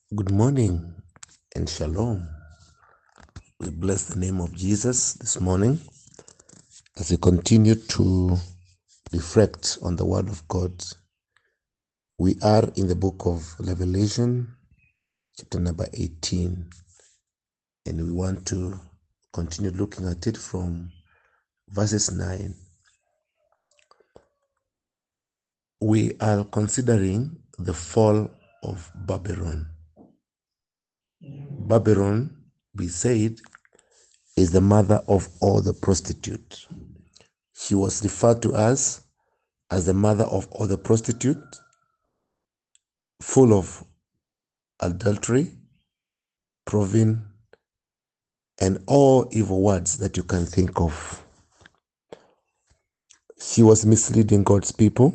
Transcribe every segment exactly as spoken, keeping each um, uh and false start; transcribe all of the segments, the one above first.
Good morning and shalom. We bless the name of Jesus this morning as we continue to reflect on the Word of God. We are in the book of Revelation, chapter number eighteen, and we want to continue looking at it from verses nine. We are considering the fall of Babylon. Babylon, we said, is the mother of all the prostitutes. She was referred to us as the mother of all the prostitutes, full of adultery, proving, and all evil words that you can think of. She was misleading God's people,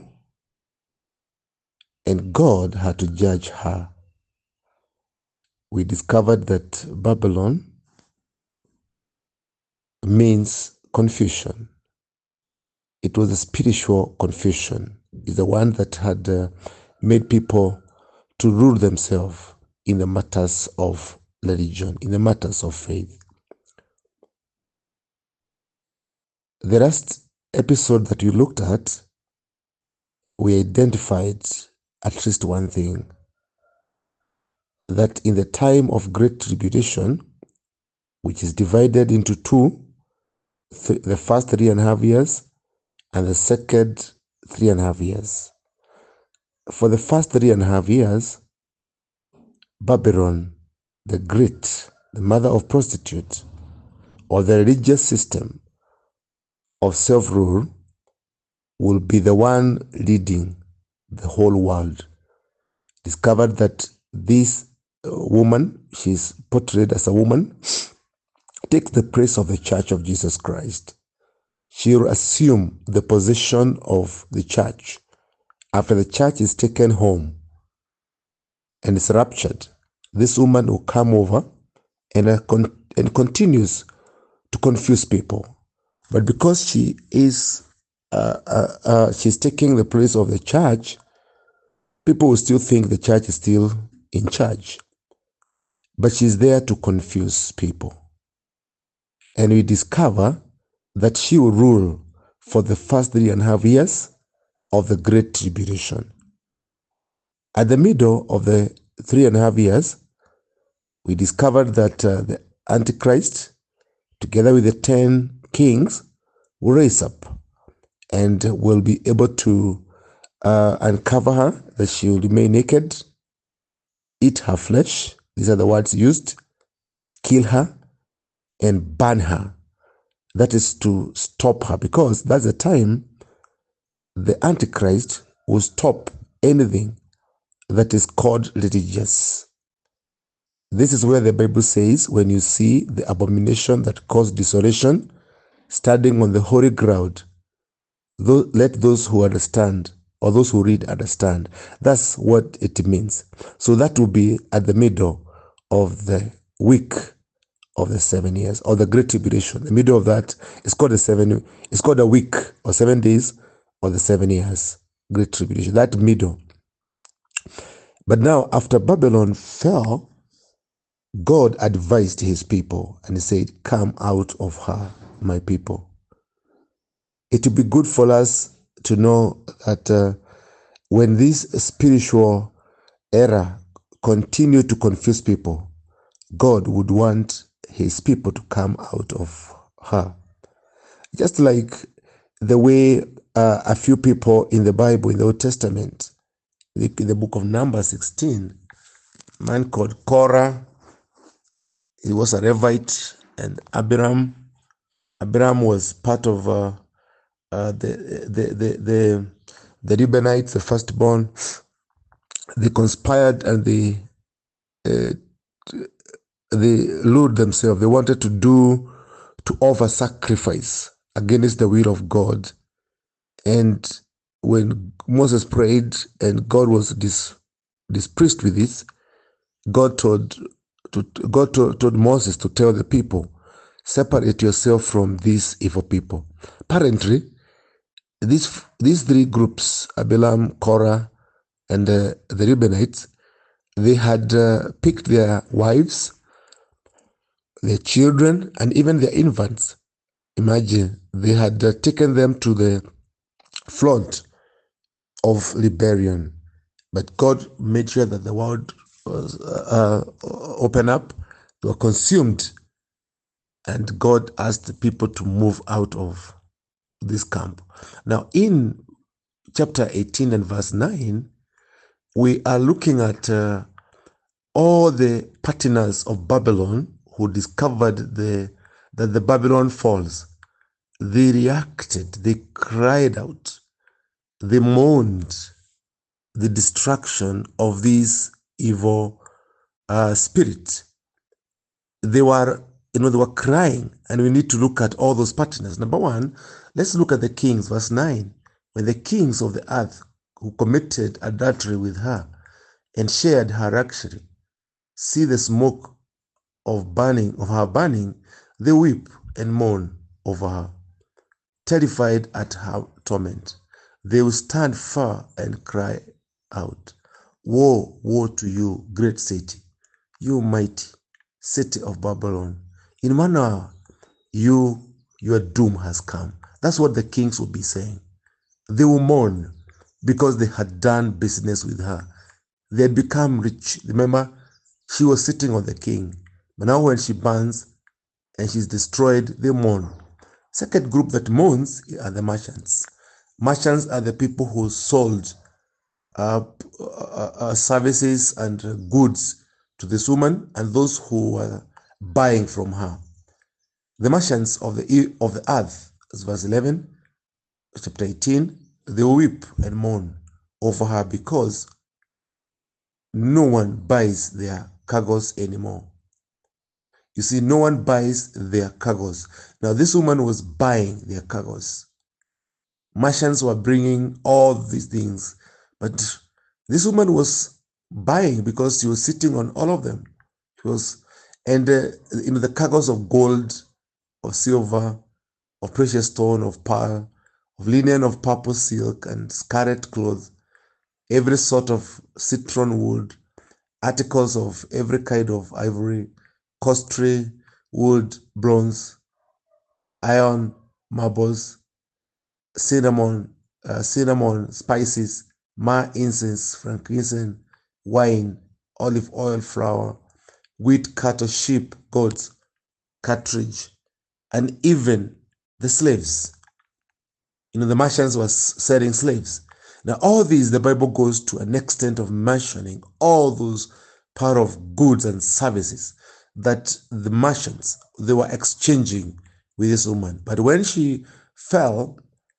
and God had to judge her. We discovered that Babylon means confusion. It was a spiritual confusion. It's the one that had uh, made people to rule themselves in the matters of religion, in the matters of faith. The last episode that we looked at, we identified at least one thing, that in the time of great tribulation, which is divided into two, th- the first three and a half years and the second three and a half years. For the first three and a half years, Babylon, the great, the mother of prostitutes, or the religious system of self-rule, will be the one leading the whole world. Discovered that this woman, she's portrayed as a woman, takes the place of the Church of Jesus Christ. She will assume the position of the church after the church is taken home and is raptured. This woman will come over and, uh, con- and continues to confuse people. But because she is uh, uh, uh, she's taking the place of the church, people will still think the church is still in charge. But she's there to confuse people. And we discover that she will rule for the first three and a half years of the Great Tribulation. At the middle of the three and a half years, we discovered that uh, the Antichrist, together with the ten kings, will rise up and will be able to uh, uncover her, that she will remain naked, eat her flesh, these are the words used, kill her, and burn her. That is to stop her, because that's the time the Antichrist will stop anything that is called religious. This is where the Bible says, when you see the abomination that caused desolation standing on the holy ground, let those who understand, or those who read, understand. That's what it means. So that will be at the middle of the week of the seven years, or the Great Tribulation. The middle of that is called a seven. It's called a week or seven days, or the seven years Great Tribulation. That middle. But now, after Babylon fell, God advised his people, and he said, "Come out of her, my people." It would be good for us to know that uh, when this spiritual era continue to confuse people, God would want his people to come out of her. Just like the way uh, a few people in the Bible, in the Old Testament, in the book of Numbers sixteen, a man called Korah, he was a Levite, and Abiram. Abiram was part of uh, uh, the, the, the, the, the Reubenites, the firstborn. They conspired and they uh, they lured themselves. They wanted to do, to offer sacrifice against the will of God. And when Moses prayed and God was dis, displeased with this, God told, to, God told, told Moses to tell the people, separate yourself from these evil people. Apparently, these, these three groups, Abilam, Korah, and uh, the Reubenites, They had uh, picked their wives, their children, and even their infants. Imagine, they had uh, taken them to the front of rebellion. But God made sure that the world was uh, uh, open up, they were consumed, and God asked the people to move out of this camp. Now, in chapter eighteen and verse nine, we are looking at uh, all the partners of Babylon who discovered the, that the Babylon falls. They reacted, they cried out, they mourned the destruction of these evil uh, spirits. They were, you know, they were crying, and we need to look at all those partners. Number one, let's look at the kings, verse nine. When the kings of the earth who committed adultery with her and shared her luxury see the smoke of burning of her burning, they weep and mourn over her, terrified at her torment. They will stand far and cry out, "Woe, woe to you, great city, you mighty city of Babylon! In one hour, you your doom has come." That's what the kings will be saying. They will mourn because they had done business with her. They had become rich. Remember, she was sitting on the king. But now when she burns and she's destroyed, they mourn. Second group that mourns are the merchants. Merchants are the people who sold uh, uh, uh, services and uh, goods to this woman, and those who were buying from her. The merchants of the of the earth, verse eleven, chapter eighteen, they weep and mourn over her because no one buys their cargoes anymore. You see, no one buys their cargoes. Now, this woman was buying their cargoes. Merchants were bringing all these things, but this woman was buying because she was sitting on all of them. She was, and uh, you know, the cargoes of gold, of silver, of precious stone, of pearl, of linen, of purple silk, and scarlet cloth, every sort of citron wood, articles of every kind of ivory, costly wood, bronze, iron, marbles, cinnamon, uh, cinnamon, spices, myrrh, incense, frankincense, wine, olive oil, flour, wheat, cattle, sheep, goats, cartridge, and even the slaves. You know, the merchants were selling slaves. Now, all these, the Bible goes to an extent of mentioning all those part of goods and services that the merchants, they were exchanging with this woman. But when she fell,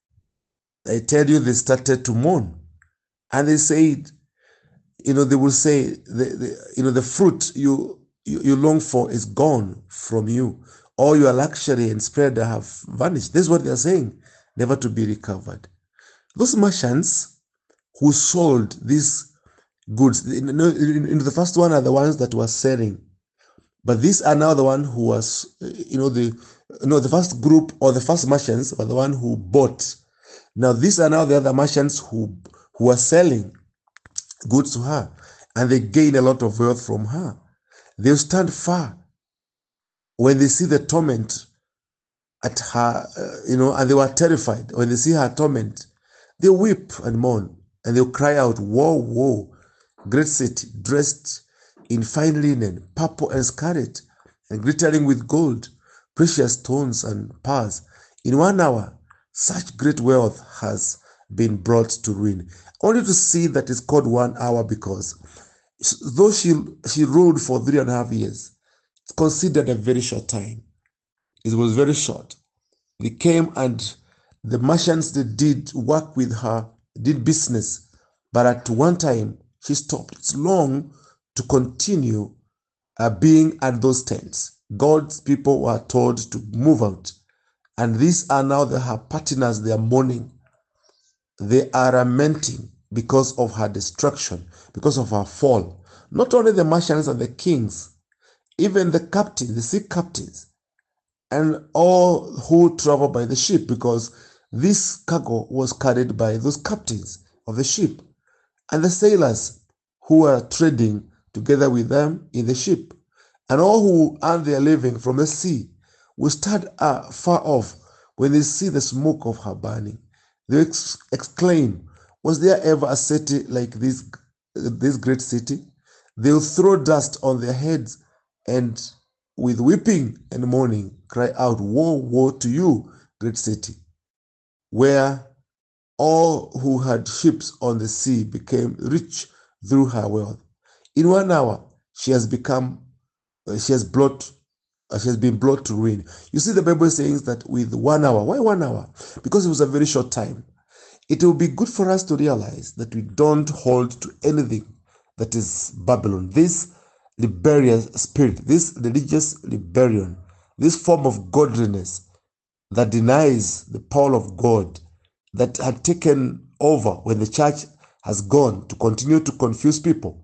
I tell you, they started to mourn. And they said, you know, they will say, the, the, you know, the fruit you, you, you long for is gone from you. All your luxury and splendor have vanished. This is what they're saying, never to be recovered. Those merchants who sold these goods, you know, the first one are the ones that were selling. But these are now the one who was, you know, the, you know, the first group or the first merchants were the one who bought. Now, these are now the other merchants who, who are selling goods to her, and they gain a lot of wealth from her. They'll stand far when they see the torment at her, uh, you know, and they were terrified. When they see her torment, they weep and mourn, and they'll cry out, "Woe, woe, great city, dressed in fine linen, purple and scarlet, and glittering with gold, precious stones and pearls. In one hour, such great wealth has been brought to ruin." I want you to see that it's called one hour because though she, she ruled for three and a half years, it's considered a very short time. It was very short. They came and the merchants, they did work with her, did business, but at one time, she stopped. It's long to continue uh, being at those tents. God's people were told to move out. And these are now the, her partners, they are mourning. They are lamenting because of her destruction, because of her fall. Not only the merchants and the kings, even the captains, the sea captains, and all who travel by the ship, because this cargo was carried by those captains of the ship, and the sailors who were trading together with them in the ship. And all who earn their living from the sea will stand uh, far off when they see the smoke of her burning. They ex- exclaim, was there ever a city like this, this great city? They'll throw dust on their heads and with weeping and mourning cry out, woe, woe to you, great city, where all who had ships on the sea became rich through her wealth. In one hour, she has become, uh, she has brought, uh, she has been brought to ruin. You see, the Bible says that with one hour. Why one hour? Because it was a very short time. It will be good for us to realize that we don't hold to anything that is Babylon. This rebellious spirit, this religious rebellion, this form of godliness that denies the power of God, that had taken over when the church has gone to continue to confuse people.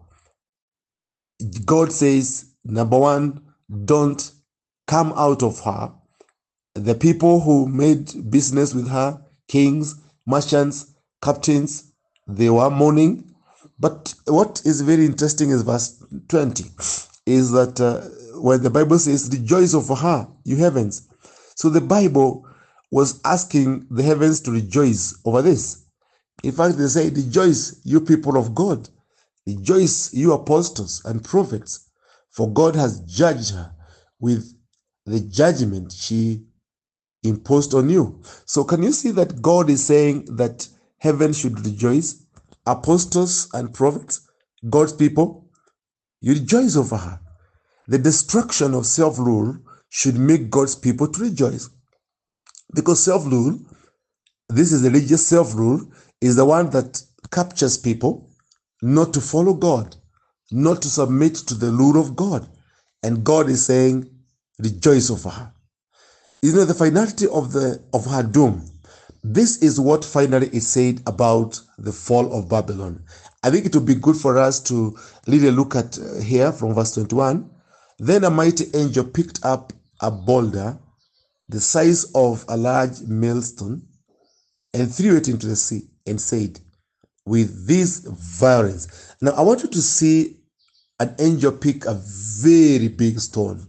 God says, number one, don't come out of her. The people who made business with her, kings, merchants, captains, they were mourning. But what is very interesting is verse twenty, is that uh, when the Bible says, rejoice over her, you heavens. So the Bible was asking the heavens to rejoice over this. In fact, they say, rejoice, you people of God. Rejoice, you apostles and prophets, for God has judged her with the judgment she imposed on you. So can you see that God is saying that heaven should rejoice? Apostles and prophets, God's people, you rejoice over her. The destruction of self-rule should make God's people to rejoice. Because self-rule, this is religious self-rule, is the one that captures people not to follow God, not to submit to the rule of God. And God is saying, rejoice over her. You know, the finality of the of her doom, this is what finally is said about the fall of Babylon. I think it would be good for us to really look at uh, here from verse twenty-one. Then a mighty angel picked up a boulder the size of a large millstone and threw it into the sea and said, with this violence. Now I want you to see an angel pick a very big stone,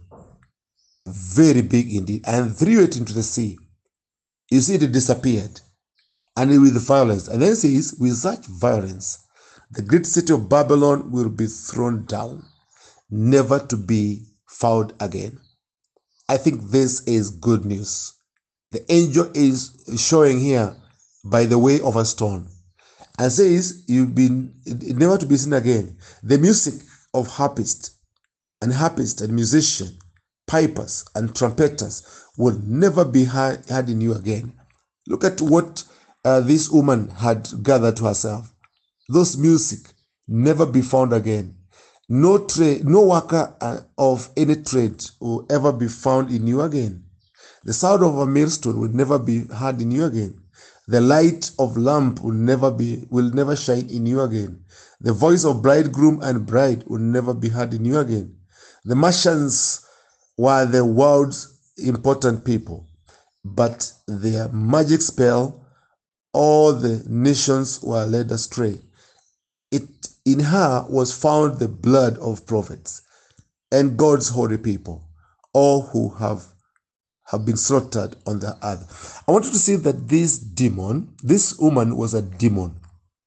very big indeed, and threw it into the sea. You see, it disappeared, and with violence. And then it says, with such violence, the great city of Babylon will be thrown down, never to be found again. I think this is good news. The angel is showing here by the way of a stone, and says, you've been never to be seen again. The music of harpists and harpists and musicians, pipers and trumpeters will never be heard in you again. Look at what uh, this woman had gathered to herself. Those music never be found again. No trade, no worker uh, of any trade will ever be found in you again. The sound of a millstone will never be heard in you again. The light of lamp will never be will never shine in you again. The voice of bridegroom and bride will never be heard in you again. The merchants were the world's important people, but their magic spell, all the nations were led astray. It in her was found the blood of prophets and God's holy people, all who have have been slaughtered on the earth. I want you to see that this demon, this woman was a demon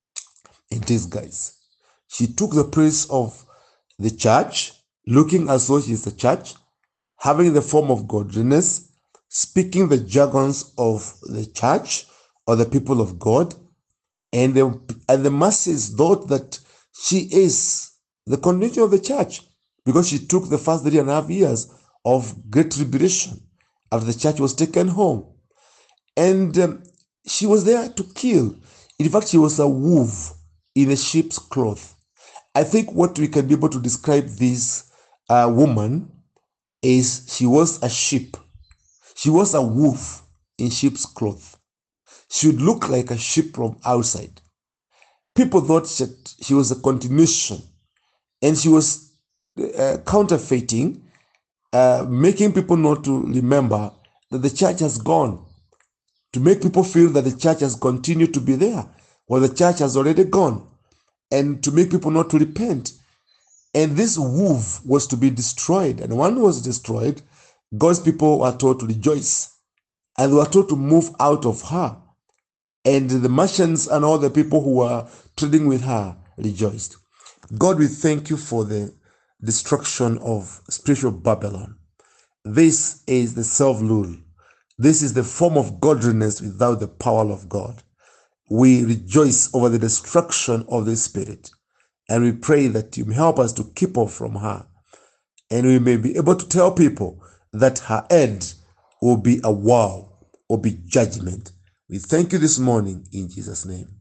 in disguise. She took the place of the church, looking as though she is the church, having the form of godliness, speaking the jargons of the church or the people of God, and the, and the masses thought that she is the continuation of the church because she took the first three and a half years of great tribulation after the church was taken home. And um, she was there to kill. In fact, she was a wolf in a sheep's cloth. I think what we can be able to describe this uh, woman is she was a sheep. She was a wolf in sheep's cloth. She would look like a sheep from outside. People thought she, she was a continuation, and she was uh, counterfeiting, uh, making people not to remember that the church has gone, to make people feel that the church has continued to be there, while the church has already gone, and to make people not to repent. And this wolf was to be destroyed. And when it was destroyed, God's people were told to rejoice. And they were told to move out of her. And the merchants and all the people who were trading with her rejoiced. God, we thank you for the destruction of spiritual Babylon. This is the self-rule. This is the form of godliness without the power of God. We rejoice over the destruction of the spirit. And we pray that you may help us to keep off from her. And we may be able to tell people that her end will be a wow, will be judgment. We thank you this morning in Jesus' name.